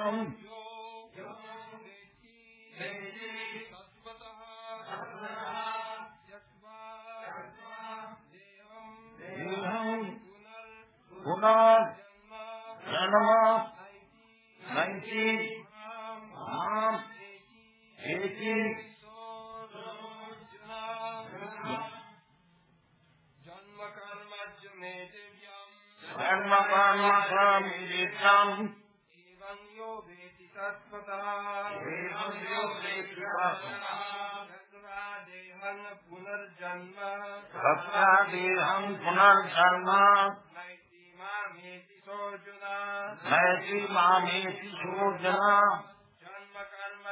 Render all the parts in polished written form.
Punar Janma Naiti Mam Eti Janma Karma Samidam Evam Yo Veti Tatvata Sattva-deham Punarjanma Naiti Mameti Sojana Janma Karma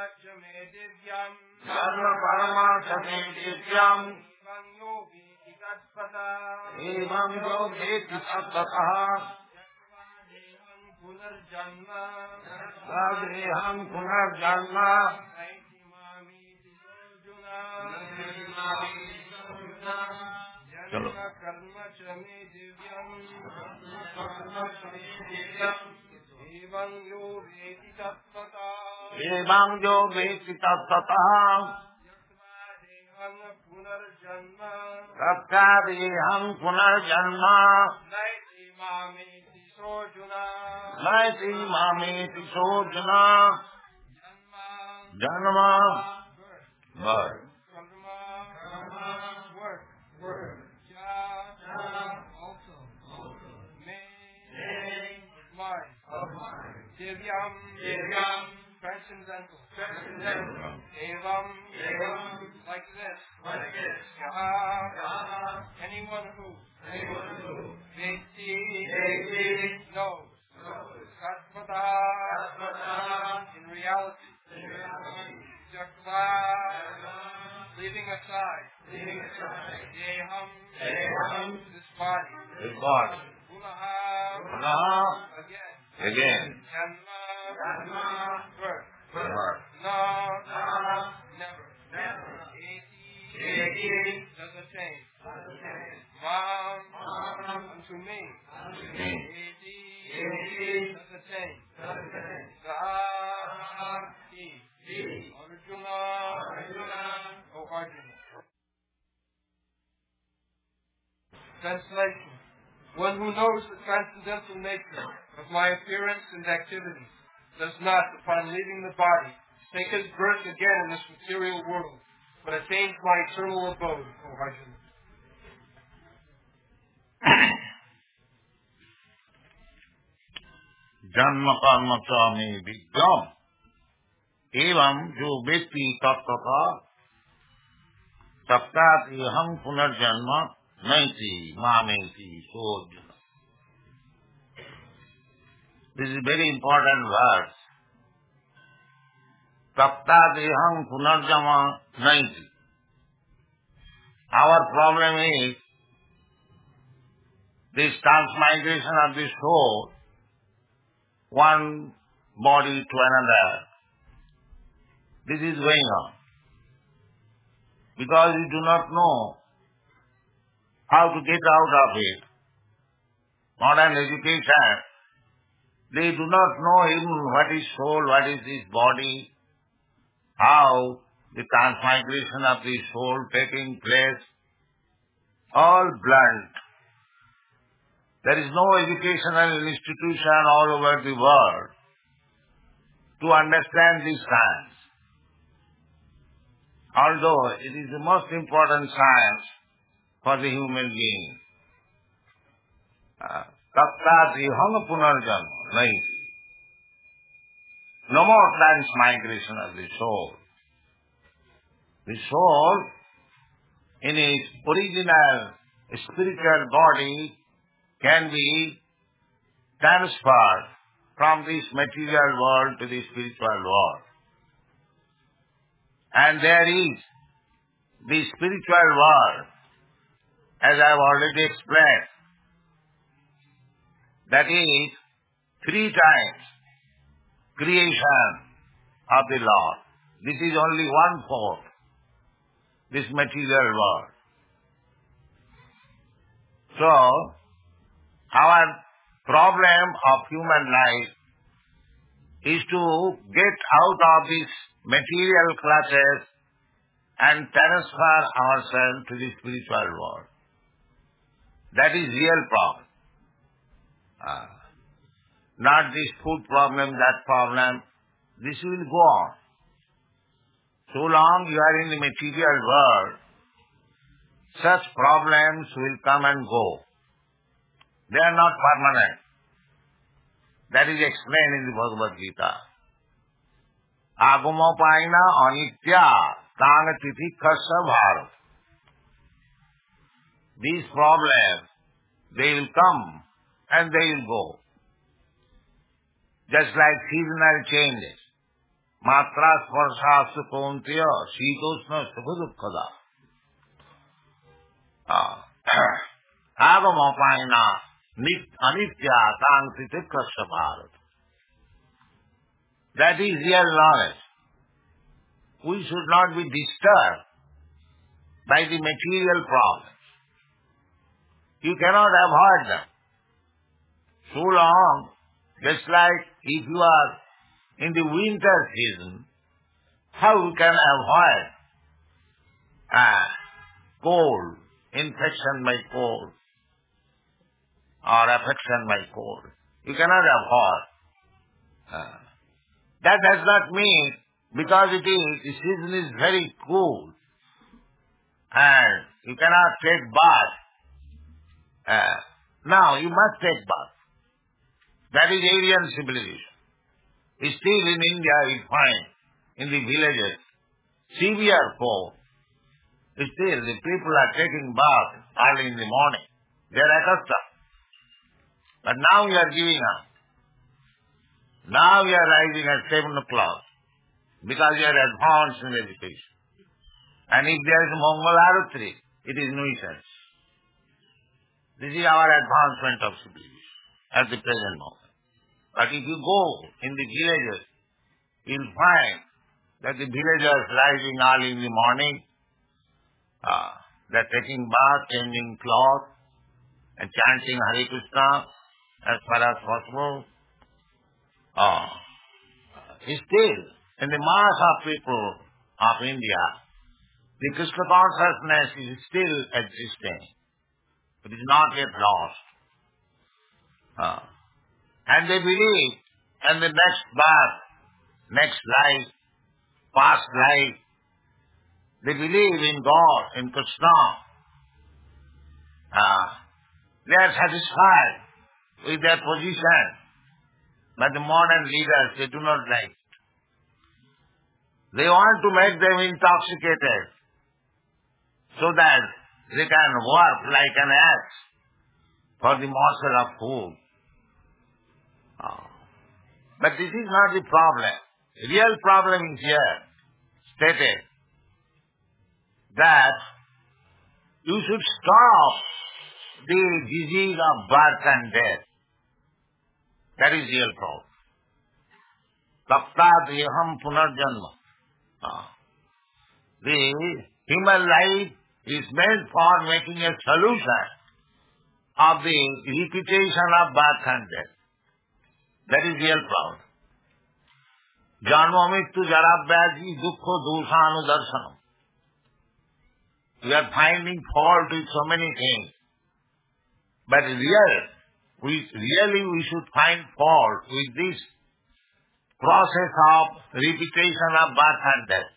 Chame Divyam Evam Yo Veti Tatvata Sattva-deham Punarjanma चलो एवं यो वेति तत्ततः तत्कादेहं पुनर्जन्म नैति मामेति सोऽर्जुन जन्म birth. Divyam, transcendental. Evam, like this. Yaha, anyone who. Veti, knows. Satvata, in reality. Jakva, leaving aside. Deham, this body. Punaha, again. Janma, birth. No, never. Eti, does attain. Mam, unto me. Eti, does attain. Saha, he. Arjuna, O Arjuna. Translation. One who knows the transcendental nature of my appearance and activities does not, upon leaving the body, take his birth again in this material world, but attains my eternal abode, O Arjuna. Janma karma chame vidyam evam jo veti tattata taptatiham punarjanma naiti mameti soऽर्जुन. This is very important verse. Taptatiham punarjanma naiti. Our problem is this transmigration of the soul, one body to another. This is going on. Because we do not know how to get out of it. Modern education, they do not know even what is soul, what is this body, how the transmigration of the soul taking place, all blunt. There is no educational institution all over the world to understand this science. Although it is the most important science for the human being. Taptatiham punarjanma naiti. No more transmigration of the soul. The soul, in its original spiritual body, can be transferred from this material world to the spiritual world. And there is the spiritual world, as I have already explained, that is 3 times creation of the Lord. This is only 1/4, this material world. So, our problem of human life is to get out of these material clutches and transfer ourselves to the spiritual world. That is real problem. Not this food problem, that problem. This will go on. So long you are in the material world, such problems will come and go. They are not permanent. That is explained in the Bhagavad Gita. Agamopayana anitya tang titikkhasya bharat. These problems, they will come and they will go. Just like seasonal changes. Matra sparsha sukontiya shitosna sukha Agamopayana anitya tang titikkhasya bharat. That is real knowledge. We should not be disturbed by the material problems. You cannot avoid them. So long, just like if you are in the winter season, how you can avoid cold, infection by cold, or affection by cold? You cannot avoid. That does not mean because the season is very cool and you cannot take bath. Now you must take bath. That is Aryan civilization. Still in India you find in the villages severe cold. Still the people are taking bath early in the morning. They are accustomed. But now you are giving up. Now you are rising at 7 o'clock because you are advanced in education. And if there is Mongol Arutri, it is nuisance. This is our advancement of civilization at the present moment. But if you go in the villages, you will find that the villagers rising early in the morning, they are taking bath, changing clothes, and chanting Hare Krishna as far as possible. Still, in the mass of people of India, the Krishna consciousness is still existing. It is not yet lost. And they believe in the next birth, next life, past life. They believe in God, in Krishna. They are satisfied with their position. But the modern leaders, they do not like it. They want to make them intoxicated so that they can work like an axe for the morsel of food. But this is not the problem. The real problem is here, stated, that you should stop the disease of birth and death. That is real problem. Taptadhyaham punarjanma. The human life is meant for making a solution of the repetition of birth and death. That is real problem. Janma mrityu jara vyadhi dukkha doshanudarshanam. We are finding fault with so many things. But really we should find fault with this process of repetition of birth and death.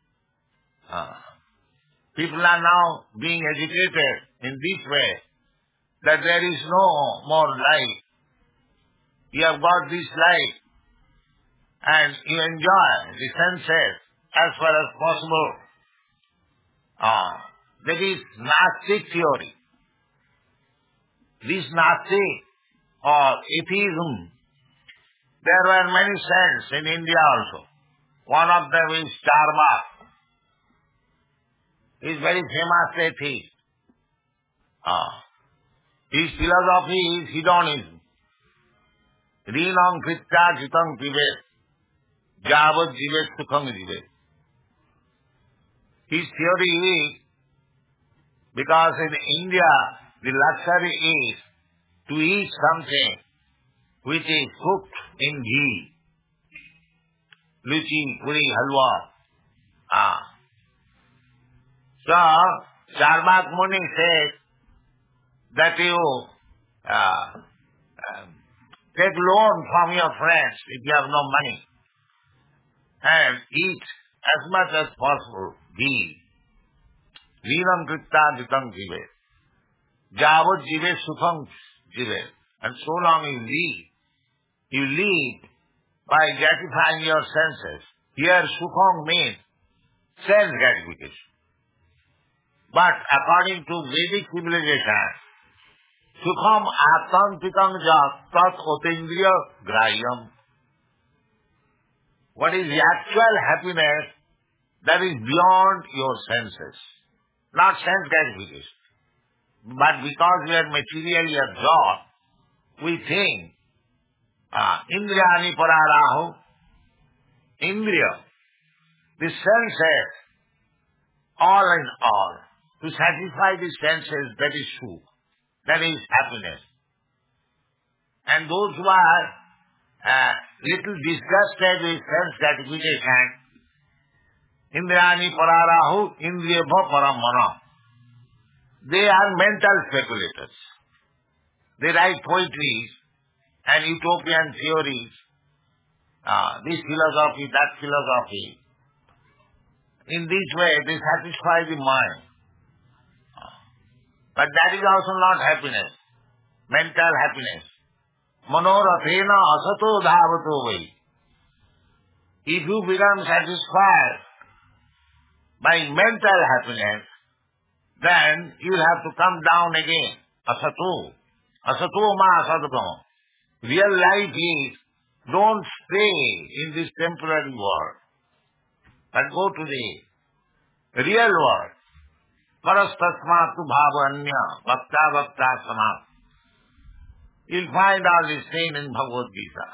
People are now being educated in this way that there is no more life. You have got this life and you enjoy the senses as far as possible. That is Gnostic theory. This Gnostic or atheism, there were many sects in India also. One of them is Charvak. He is very famous atheist. His philosophy is hedonism. Rinam kritya jitang pivet, javat jivet sukham jivet. His theory is, because in India the luxury is to eat something which is cooked in ghee. luchi, puri, halwa. So, Charvak Muni says that you take loan from your friends if you have no money and eat as much as possible. Be. Vinam kritta jitam jive. Javat jive sukham jive. And so long you live by gratifying your senses. Here sukham means sense gratification. But according to Vedic civilization, sukham atantikam jat tat otindriya grayam. What is the actual happiness that is beyond your senses? Not sense gratification. But because we are materially absorbed, we think, indriyani pararahu, indriya, the senses, all in all, to satisfy the senses, that is sukh, that is happiness. And those who are little disgusted with sense gratification, indriyani pararahu, indriyabha paramana, they are mental speculators. They write poetries and utopian theories, this philosophy, that philosophy. In this way, they satisfy the mind. But that is also not happiness, mental happiness. Manorathena asato dhavato vai. If you become satisfied by mental happiness, then you will have to come down again. Asato. Asato ma asato. Real life is, don't stay in this temporary world, but go to the real world. Parastasmatu bhavanya bhakta bhakta samat. You'll find all this thing in Bhagavad Gita.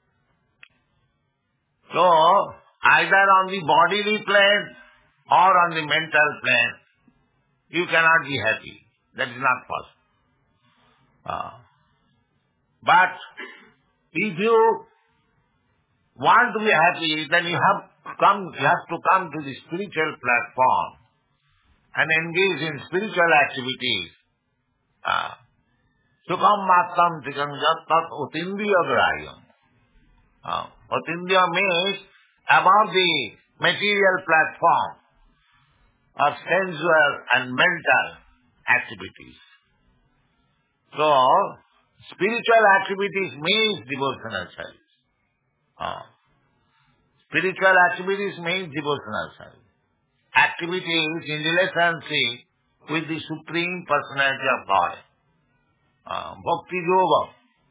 So, either on the bodily plane or on the mental plane, you cannot be happy. That is not possible. But if you want to be happy, then you have to come to the spiritual platform and engage in spiritual activities. Sukham mattam tikam jat tat otindriya grayam. Otindriya means above the material platform of sensual and mental activities. So, spiritual activities means devotional service. Spiritual activities means devotional service. Activities in relationship with the Supreme Personality of God. Bhakti Yoga.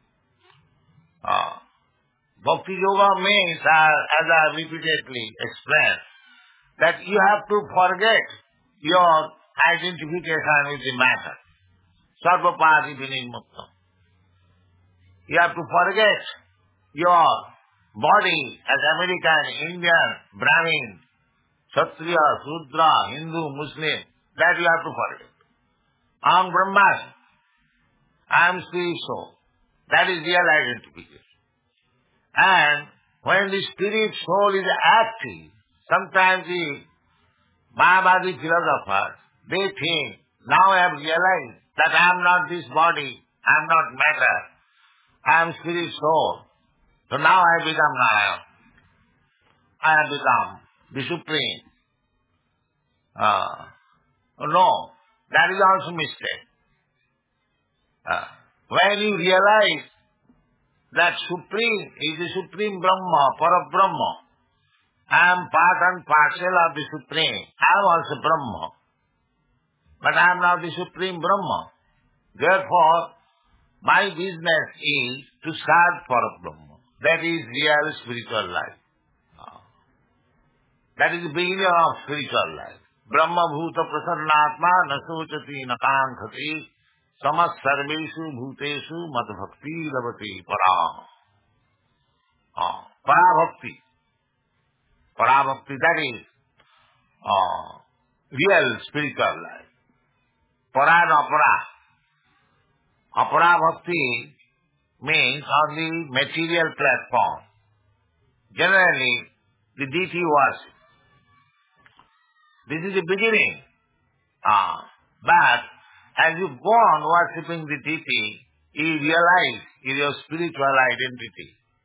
Bhakti Yoga means, as I repeatedly explained, that you have to forget your identification with the matter. Sarvapadi vinimuktam. You have to forget your body as American, Indian, Brahmin, Kshatriya, Sudra, Hindu, Muslim. That you have to forget. I am Brahman. I am spirit soul. That is real identification. And when the spirit soul is active, sometimes the Mayavadi philosophers, they think, now I have realized that I am not this body, I am not matter, I am spirit soul. So now I become Narayan. I have become the Supreme. No, that is also mistake. When you realize that Supreme is the Supreme Brahma, Parabrahma, I am part and parcel of the Supreme. I am also Brahma. But I am not the Supreme Brahma. Therefore, my business is to serve Parabrahma. That is real spiritual life. That is the beginning of spiritual life. Brahma bhuta prasannatma nasochati nakankhati samas sarveshu bhuteshu madbhakti lavati para. Parabhakti. Parabhakti, that is real spiritual life. Para and apara. Apara bhakti means on the material platform. Generally, the deity worship. This is the beginning. But as you go on worshipping the deity, you realize your spiritual identity.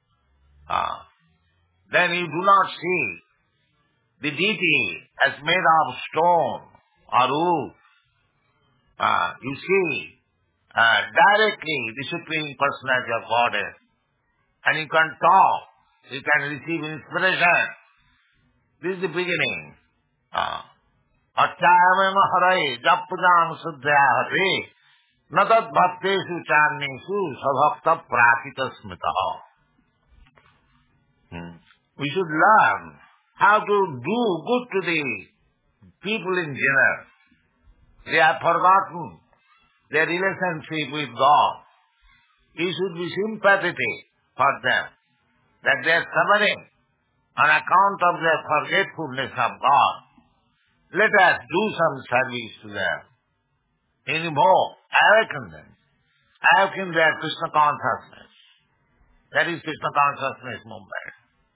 Then you do not see the deity as made of stone or wood. You see directly the Supreme Personality of Godhead. And you can talk, you can receive inspiration. This is the beginning. Atyayamema hare jappujam suddhya hare natat bhakteshu channesu sabhakta prakita smitaha. We should learn how to do good to the people in general. They have forgotten their relationship with God. We should be sympathetic for them, that they are suffering on account of their forgetfulness of God. Let us do some service to them. Invoke, awaken them. Awaken their Krishna consciousness. That is Krishna consciousness movement.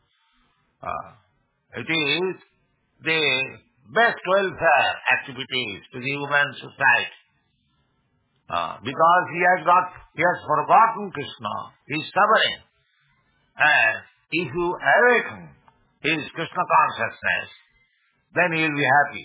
It is the best welfare activities to the human society. Because he has forgotten Krishna, he is suffering. And if you awaken his Krishna consciousness, then he will be happy.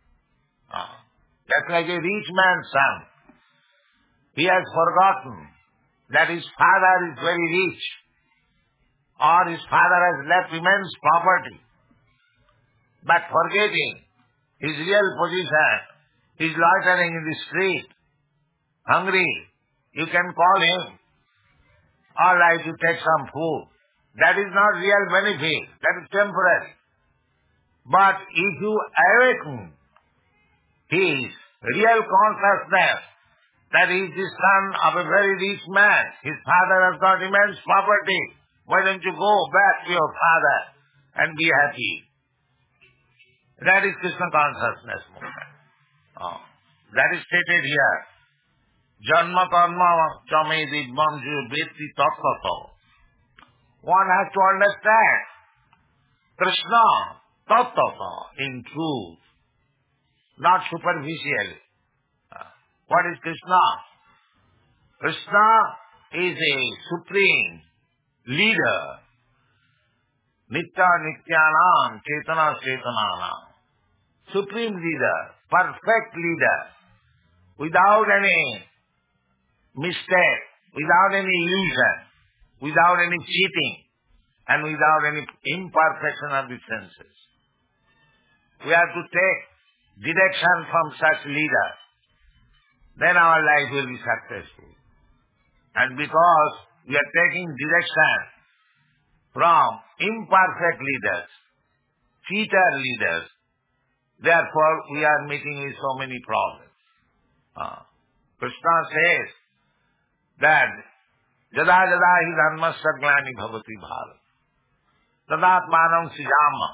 Just like a rich man's son. He has forgotten that his father is very rich, or his father has left immense property. But forgetting his real position, he is loitering in the street, hungry. You can call him, all right, you take some food. That is not real benefit, that is temporary. But if you awaken his real consciousness that he is the son of a very rich man, his father has got immense property, why don't you go back to your father and be happy? That is Krishna consciousness movement. That is stated here. Janma karma chame dibbam ju vetti tattvato. One has to understand Krishna tattvato in truth, not superficially. What is Krishna? Krishna is a supreme leader. Nitya nityanam chetana chetananam. Supreme leader, perfect leader, without any mistake, without any illusion, without any cheating, and without any imperfection of the senses. We have to take direction from such leaders. Then our life will be successful. And because we are taking direction from imperfect leaders, cheater leaders, therefore we are meeting with so many problems. Krishna says that Jada jada hi dharmasya glani bhavati bharat tadatmanam sijama.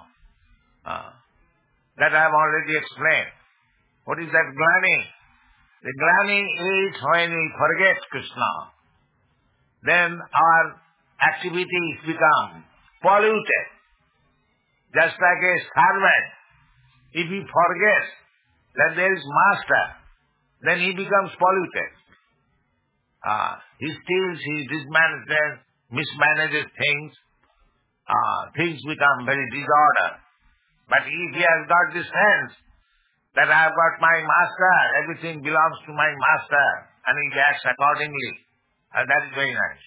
That I have already explained. What is that glani? The glani is when we forget Krishna. Then our activities become polluted. Just like a servant, if he forgets that there is master, then he becomes polluted. He steals, he mismanages things. Things become very disordered. But if he has got this sense that I have got my master, everything belongs to my master, and he acts accordingly, that is very nice.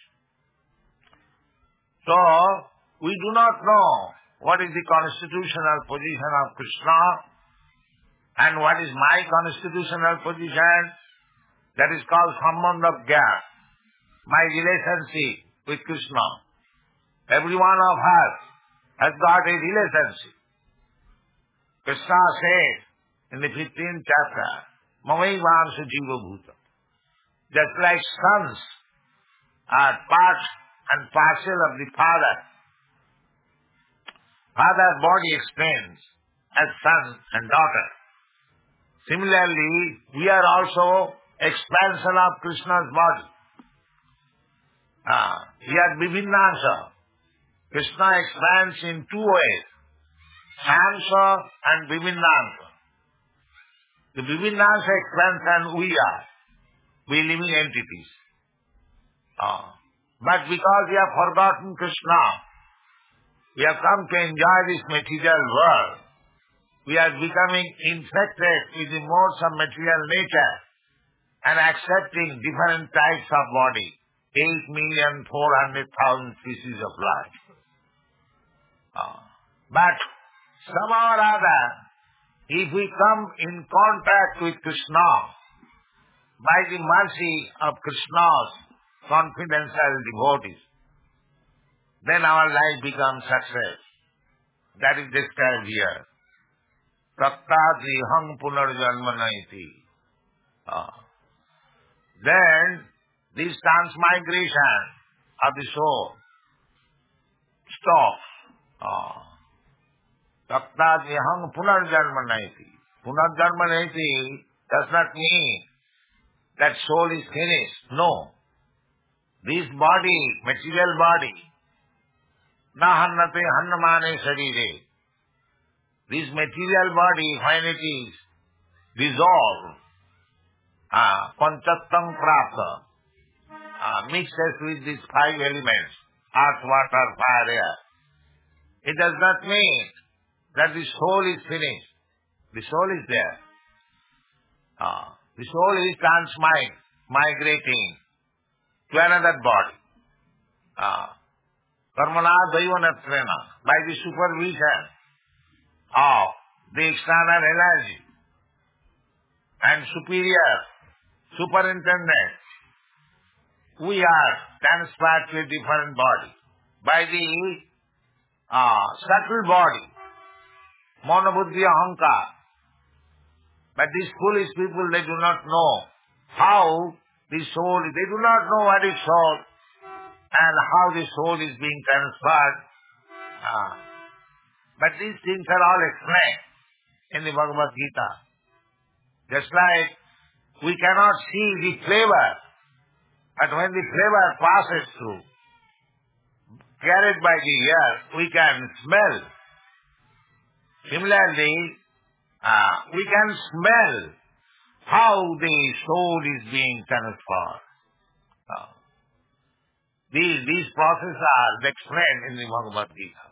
So, we do not know what is the constitutional position of Krishna and what is my constitutional position. That is called Sambandha Gyan, my relationship with Krishna. Every one of us has got a relationship. Krishna says in the 15th chapter, Mamaivansa Jiva Bhuta. Just like sons are part and parcel of the father, father's body extends as son and daughter. Similarly, we are also expansion of Krishna's body. We are Vivinnansa. Krishna expands in two ways. Samsa and Vibhinansa. The Vibhinansa expansion we are. We living entities. But because we have forgotten Krishna, we have come to enjoy this material world. We are becoming infected with the modes of material nature and accepting different types of body. 8,400,000 species of life. But somehow or other, if we come in contact with Krishna, by the mercy of Krishna's confidential devotees, then our life becomes success. That is described here. Tattadri hang punarjanmana iti. Then this transmigration of the soul stops. Tattadri hang punarjanmana iti. Punarjanmana iti does not mean that soul is finished. No. This body, material body, na hannate hannamane sarire. This material body, when it is dissolved, panchattam prapta, mixes with these five elements, earth, water, fire, air. It does not mean that the soul is finished. The soul is there. The soul is migrating to another body. Karmana daivanatvrena, by the supervision of the external energy and superior superintendent, we are transferred to a different body. By the subtle body, monobuddhi ahankar. But these foolish people, they do not know how the soul, they do not know what is soul and how the soul is being transferred. But these things are all explained in the Bhagavad Gita. Just like we cannot see the flavor, but when the flavor passes through, carried by the air, we can smell. Similarly, we can smell how the soul is being transferred. These processes are explained in the Bhagavad Gita.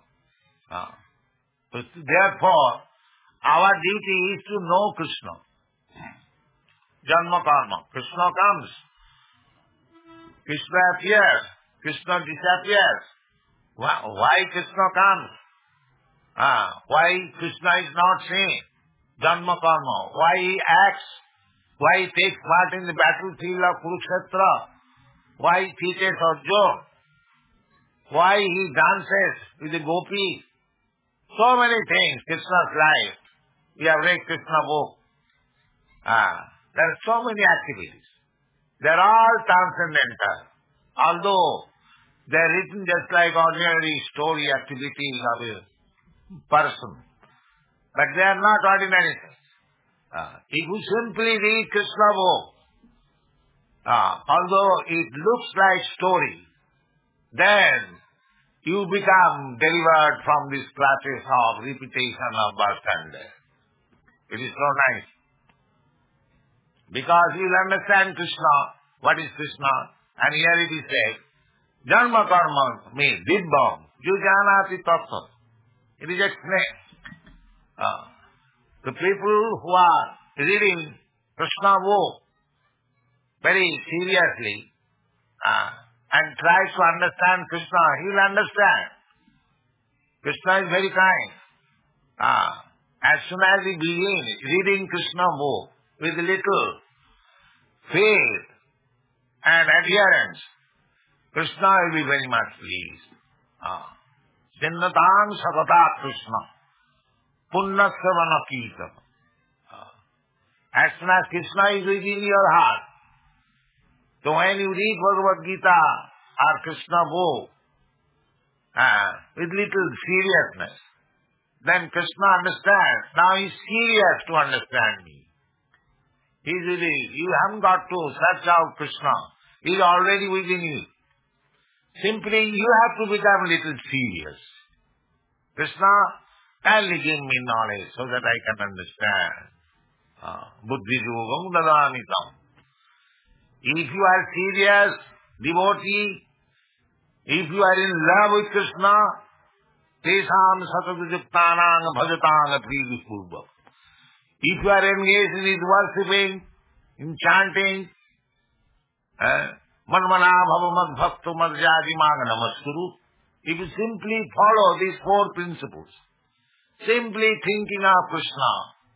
Therefore, our duty is to know Krishna. Janma karma. Krishna comes. Krishna appears. Krishna disappears. Why Krishna comes? Why Krishna is not seen? Janma karma. Why he acts? Why he takes part in the battlefield of Kurukshetra? Why he teaches Arjuna? Why he dances with the gopis? So many things, Krishna's life. We have read Krishna book. There are so many activities. They are all transcendental. Although they are written just like ordinary story activities of a person. But they are not ordinary things. If you simply read Krishna book, although it looks like story, then you become delivered from these classes of repetition of birth and death. It is so nice. Because you will understand Krishna, what is Krishna, and here it is said, Janma karma means dibbam, yujanati tattva. It is explained. The people who are reading Krishna book very seriously and try to understand Krishna, he will understand. Krishna is very kind. As soon as he begins reading Krishna book with little faith and adherence, Krishna will be very much pleased. Sinnatam sakata Krishna. Punnasya vanakita. As soon as Krishna is within your heart, so when you read Bhagavad Gita or Krishna book with little seriousness, then Krishna understands. Now he is serious to understand me. You haven't got to search out Krishna. He is already within you. Simply you have to become little serious. Krishna Kindly give me knowledge so that I can understand. Buddhi yogam dadamitam. If you are serious devotee, if you are in love with Krishna, tesam satadujuktanang bhajatang priyipurva. If you are engaged in his worshipping, in chanting, manmana bhava madbhaktu madhyadimang namaskuru, if you simply follow these four principles, simply thinking of Krishna,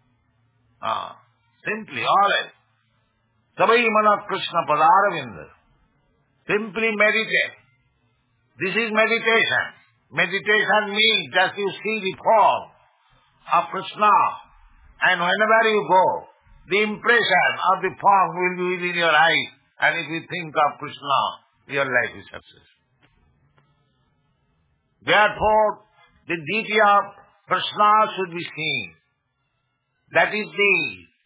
simply always, sabai mana Krishna padaravinda, simply meditate. This is meditation. Meditation means just you see the form of Krishna, and whenever you go, the impression of the form will be within your eyes, and if you think of Krishna, your life is successful. Therefore, the deity of Krishna should be seen. That is the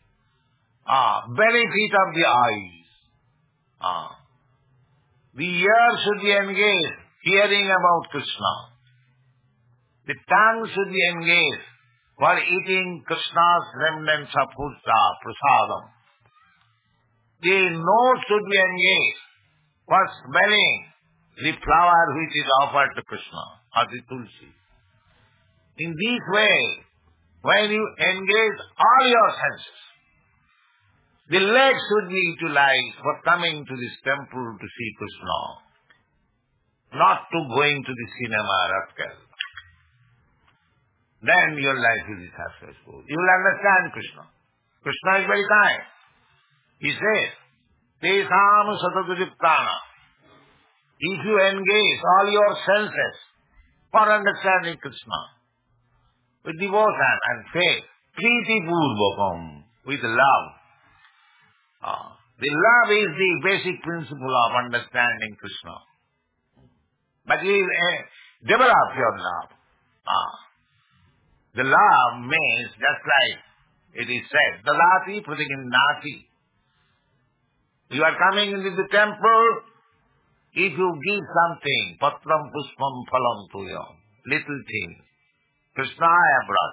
benefit of the eyes. The ear should be engaged, hearing about Krishna. The tongue should be engaged for eating Krishna's remnants of food, prasadam. The nose should be engaged for smelling the flower which is offered to Krishna, or the tulsi. In this way, when you engage all your senses, the legs should be utilized for coming to this temple to see Krishna, not to going to the cinema rascal. Then your life will be successful. You will understand Krishna. Krishna is very kind. He says, tesam satadujuktāna. If you engage all your senses for understanding Krishna, with devotion and faith, priti purvakam, with love. The love is the basic principle of understanding Krishna. But you develop your love. The love means, just like it is said, dalati pratigindati. You are coming into the temple, if you give something, patram puspam phalam tuyam, little thing, Krishna I have brought.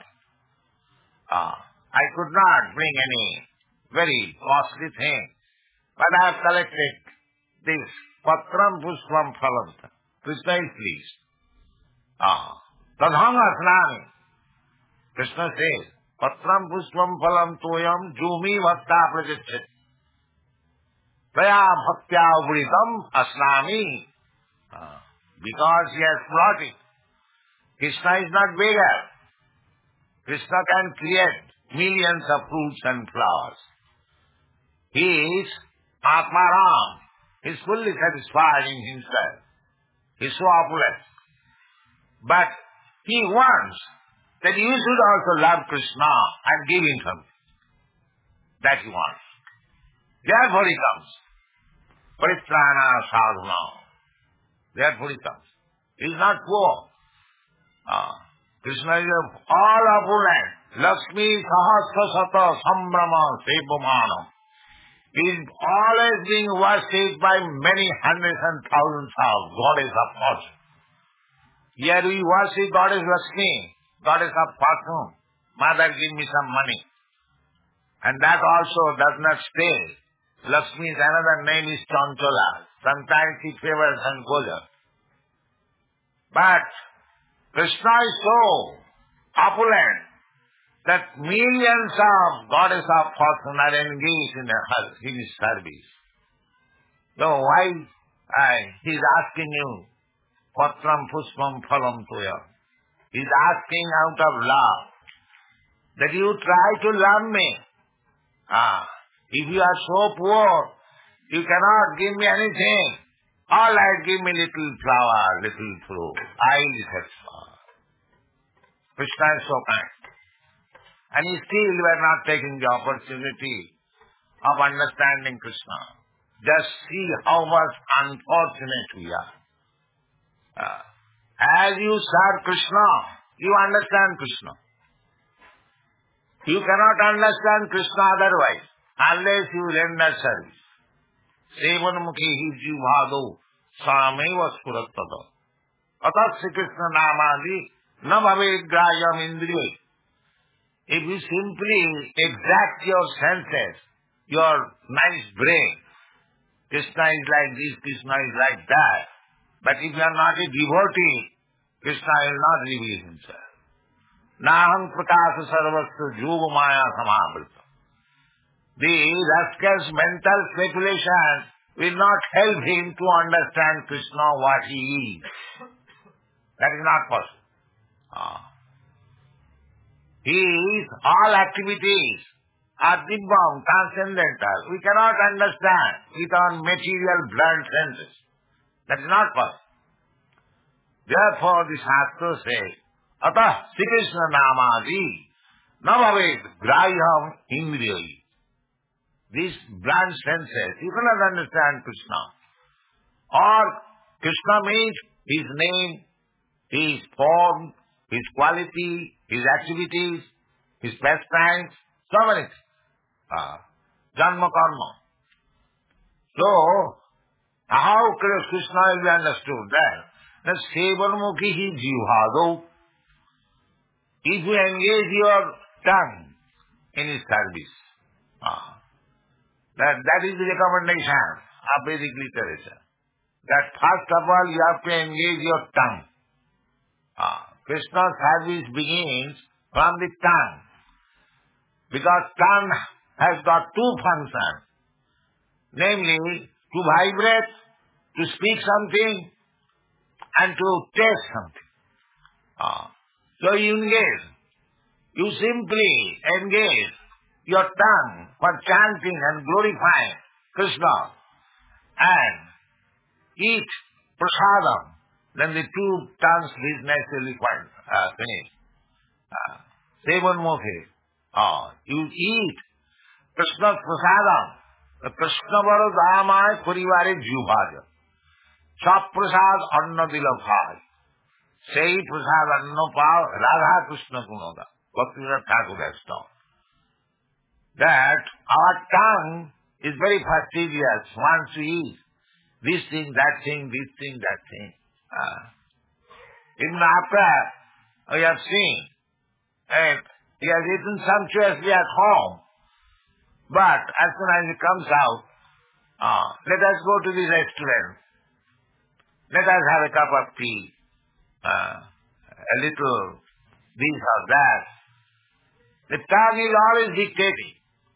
I could not bring any very costly thing, but I have collected this patram puspam phalam. Krishna is pleased. Tadham asnami. Krishna says, patram puspam phalam tuyam jumi bhakta prajachat. Praya bhaktya vritam asnami. Because he has brought it. Krishna is not beggar. Krishna can create millions of fruits and flowers. He is Atmaram. He is fully satisfied in himself. He is so opulent. But he wants that you should also love Krishna and give him something. That he wants. Therefore he comes. Paritrana sadhuna. Therefore he comes. He is not poor. Krishna is all opulent. Lakshmi sahasra sata sambrama sebamana. He is always being worshipped by many hundreds and thousands of goddess of fortune. Here we worship goddess Lakshmi, goddess of fortune. Mother, give me some money. And that also does not stay. Lakshmi's another name is Chanchola. Sometimes she favors and goes up. But Krishna is so opulent that millions of goddess of fortune are engaged in his service. So why he is asking you, patram puspam phalam tuyam. He is asking out of love that you try to love me. If you are so poor, you cannot give me anything. All right, give me little flower, little fruit. I will be satisfied. Krishna is so kind. And still we are not taking the opportunity of understanding Krishna. Just see how much unfortunate we are. As you serve Krishna, you understand Krishna. You cannot understand Krishna otherwise, unless you render service. Sevanmukhi jivado sameva spurattada. Atat Sri Krishna namadi Na bhavet grayam indriya. If you simply exact your senses, your nice brain, Krishna is like this, Krishna is like that. But if you are not a devotee, Krishna will not reveal himself. Naham prakasa sarvasya yoga maya samavrita. The rascal's mental speculation will not help him to understand Krishna what he is. That is not possible. His all activities are dibbam, transcendental. We cannot understand with our material blunt senses. That is not possible. Therefore, the Shastra says, Atah Sri Krishna Namadi na bhavet grayam indriya. These blunt senses, you cannot understand Krishna. Or Krishna means his name, his form, his quality, his activities, his pastimes, so many things. Janma karma. So, how Krishna will be understood? That sevanmukhi hi jivhado. If you engage your tongue in his service, that is the recommendation of Vedic literature. That first of all you have to engage your tongue. Krishna's service begins from the tongue. Because tongue has got two functions. Namely, to vibrate, to speak something, and to taste something. So you engage. You simply engage your tongue for chanting and glorifying Krishna and eat prasadam. Then the two tongues business will be finished. Sevan mukhe. You eat Krishna's prasadam. The Krishna baro damay parivare jubhaja. Sab prasad anna dila bhaj. Sei prasad anna pav Radha Krishna gunoda. Bhaktivinoda Thakur has taught. That our tongue is very fastidious. Wants to eat this thing, that thing, this thing, that thing. Even after we have seen, and he has eaten sumptuously at home, but as soon as he comes out, let us go to the restaurant. Let us have a cup of tea, a little this or that. The tongue is always dictating.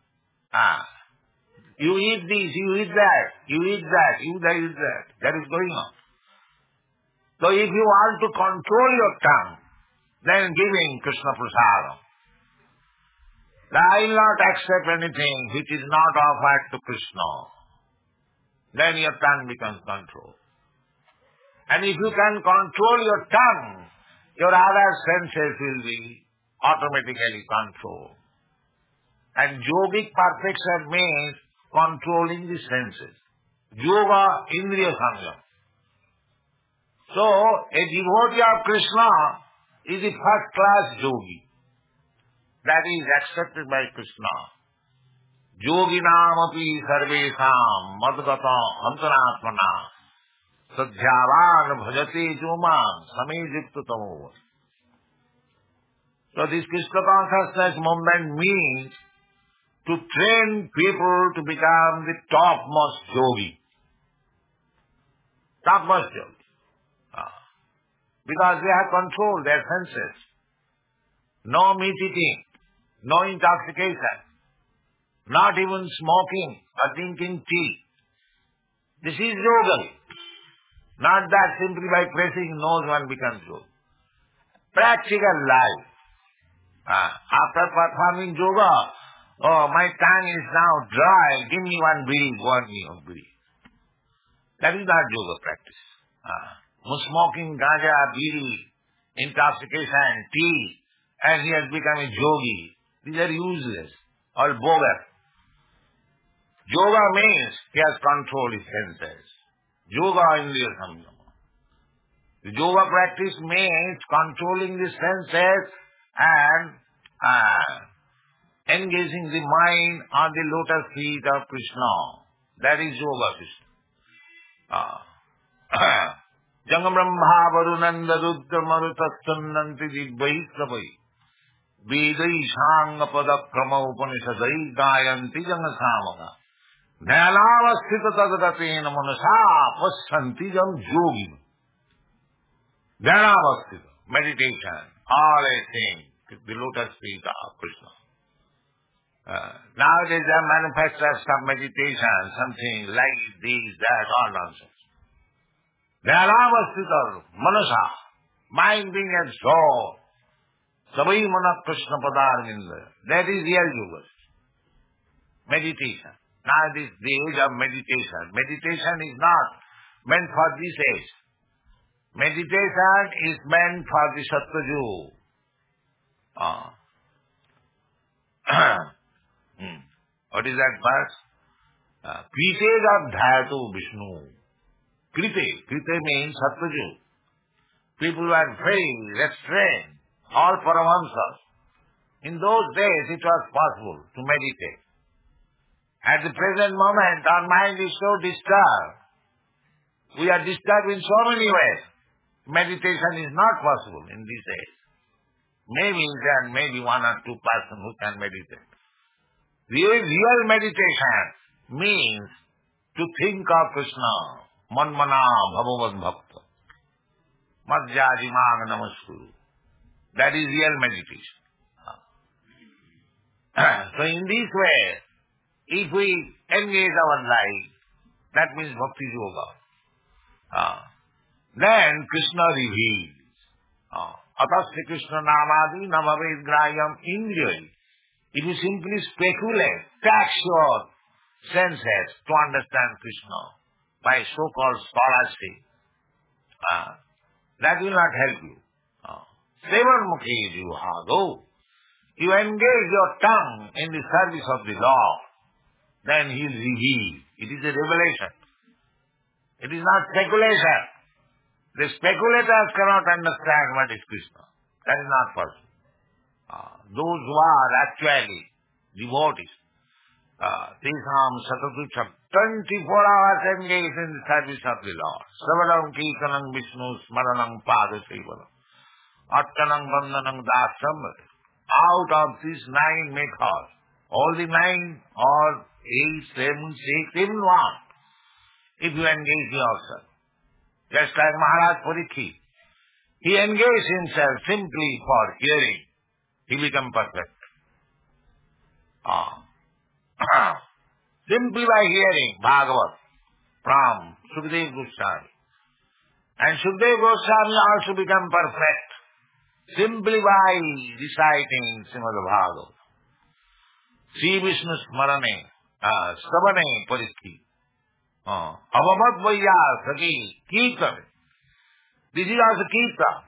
You eat this, you eat that, you eat that, you eat that. That is going on. So if you want to control your tongue, then giving Krishna prasadam. I will not accept anything which is not offered to Krishna. Then your tongue becomes controlled. And if you can control your tongue, your other senses will be automatically controlled. And yogic perfection means controlling the senses. Yoga indriya samyam. So, a devotee of Krishna is the first class yogi. That is accepted by Krishna. Yoginam api sarvesam madgata antaratmana sadhyavan bhajate jomam samejukta tamo. So this Krishna consciousness movement means to train people to become the topmost yogi. Topmost yogi. Because they have controlled their senses. No meat eating, no intoxication, not even smoking or drinking tea. This is yoga. Not that simply by pressing nose one becomes yoga. Practical life. After performing yoga, my tongue is now dry, give me one breathe, breathe. That is not yoga practice. Smoking gaja, bidi, intoxication, tea, and he has become a yogi. These are useless, all bogus. Yoga means he has controlled his senses. Yoga indriya samyama. The yoga practice means controlling the senses and engaging the mind on the lotus feet of Krishna. That is yoga system. Jang Brahma Varunanda Rudra Marutatsananti Dibbhai Sabai Vedai Shanga Padakrama Upanishadai Gayanti Janga Samaka Dhyānāvasthita tadgatena manasa pasyanti jam yogi. Dhyānāvasthita, meditation, all I think, the lotus feet of Krishna. Nowadays they manufacture some meditation, something like this, that, all nonsense. Dhyānāvasthita manasa, mind being absorbed. Sabai mana Krishna padarvinda. That is real yoga. Meditation. Now it is the age of meditation. Meditation is not meant for this age. Meditation is meant for the Sattva-Yuga. What is that verse? Kritega Dhyato Vishnu. Krite means Sattva-Yuga. People were very restrained, all Paramahamsas. In those days it was possible to meditate. At the present moment, our mind is so disturbed. We are disturbed in so many ways. Meditation is not possible in this age. Maybe there may be one or two persons who can meditate. Real meditation means to think of Krishna. Manmana bhavavad bhakta. Madhyajimang namaskuru. That is real meditation. So in this way, if we engage our life, that means bhakti yoga. Then Krishna reveals. Atasya Krishna namadi namaved grayam indriyai. If you simply speculate, tax your senses to understand Krishna by so-called scholarship, that will not help you. Sevan mukhi juhado. You engage your tongue in the service of the Lord, then He will reveal. It is a revelation. It is not speculation. The speculators cannot understand what is Krishna. That is not possible. Those who are actually devotees, Tesham Satatucham, 24 hours engaged in the service of the Lord. Savalam Kirtanam Vishnu Smaranam Padasrivalam. Attanam Vandanam Dasam. Out of these 9 methods, all the 9 or 8, 7, 6, even 1, if you engage yourself, just like Maharaj Parikshit, he engaged himself simply for hearing, he became perfect. Simply by hearing Bhagavat from Sukadeva Goswami. And Sukadeva Goswami also became perfect simply by reciting Srimad Bhagavatam. Sri Vishnu Smarane, Savane Parikshit. Avamat Vaya Saki Kirtan. This is also Kirtan.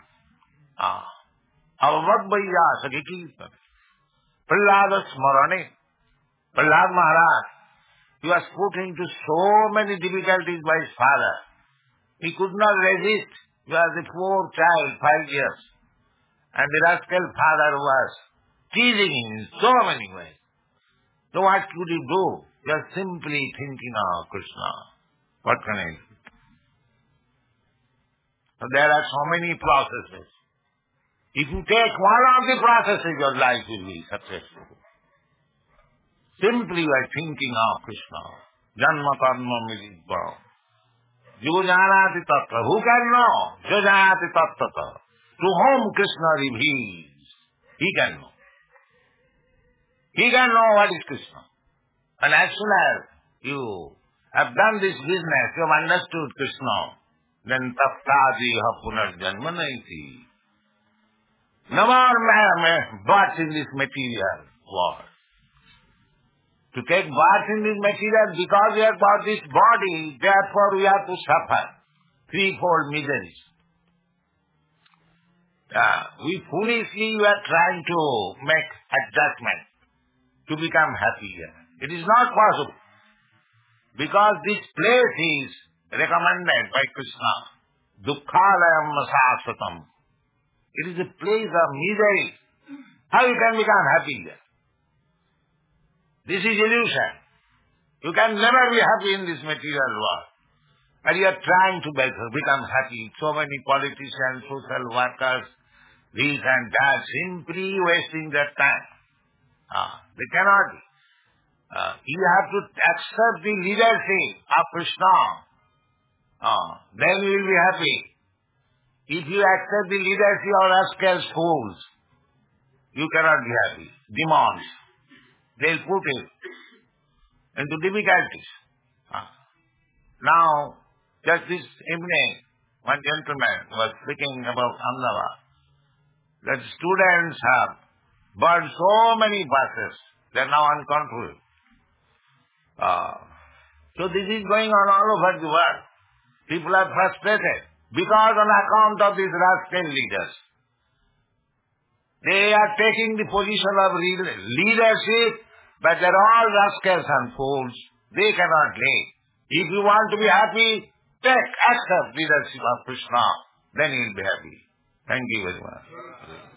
Avamat Vaya Saki Kirtan. Prahlada Smarane. Prahlad Maharaj, he was put into so many difficulties by his father. He could not resist. He was a poor child, 5 years. And the rascal father was teasing him in so many ways. So what could he do? Just simply thinking of Krishna. What can I do? So there are so many processes. If you take one of the processes, your life will be successful. Simply by thinking of Krishna. Janma karma militva. Jo janati tattva. Who can know? Jo janati tattva. To whom Krishna reveals, he can know. He can know what is Krishna. And as soon as you have done this business, you have understood Krishna, then taptadiha punarjanma naiti. No more birth in this material world. To take birth in this material, because we have got this body, therefore we have to suffer threefold miseries. We foolishly were trying to make adjustment to become happier. It is not possible. Because this place is recommended by Krishna. Dukkhalayam sasatam. It is a place of misery. How you can become happier? This is illusion. You can never be happy in this material world. And you are trying to become happy. So many politicians, social workers, this and that, simply wasting their time. They cannot. You have to accept the leadership of Krishna. Then you will be happy. If you accept the leadership of rascals, fools, you cannot be happy. Demons. They'll put it into difficulties. Now, just this evening, one gentleman was speaking about Ahmedabad, that students have burned so many buses, they are now uncontrollable. So this is going on all over the world. People are frustrated because on account of these rascal leaders. They are taking the position of leadership, but they are all rascals and fools. They cannot lead. If you want to be happy, accept leadership of Krishna. Then you will be happy. Thank you very much.